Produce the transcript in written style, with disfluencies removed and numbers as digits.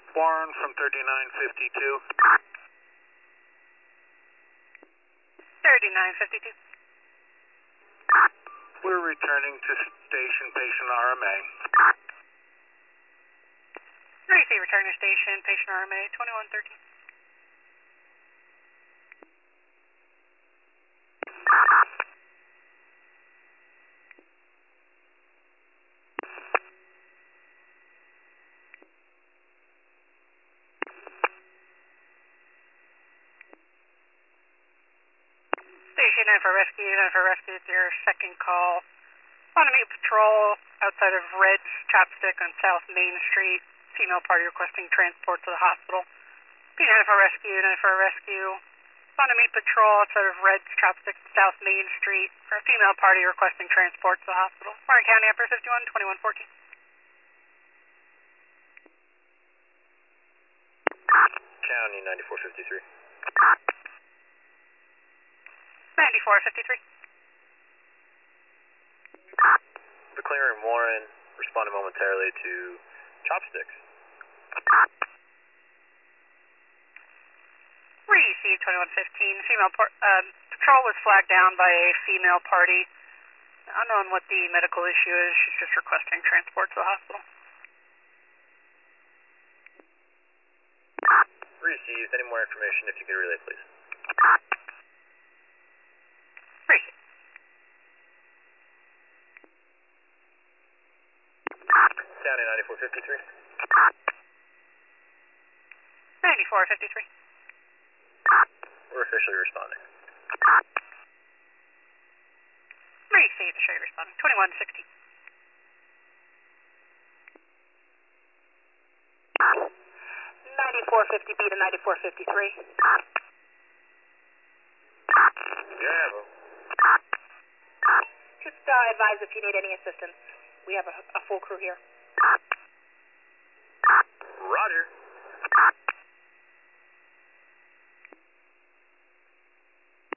Warren from 3952. 3952. We're returning to station patient RMA. Receive, return to station, patient RMA 2113. Station 9 for rescue, 9 for rescue, it's your second call. On a meet patrol outside of Red's Chopstick on South Main Street. Female party requesting transport to the hospital. P9 for rescue, 9 for rescue. On a meet patrol outside of Red's Chopstick on South Main Street for a female party requesting transport to the hospital. Warren County, Upper 51, 2114. County 9453. 9453. McLean and Warren responded momentarily to Chopsticks. Receive 2115. Female patrol was flagged down by a female party. Unknown what the medical issue is. She's just requesting transport to the hospital. Received. Any more information if you could relay, please? Receive. County 9453. 9453. We're officially responding. Receive, the straight responding. 2160. 9450B to 9453. Yeah, well. Just advise if you need any assistance. We have a full crew here. Roger.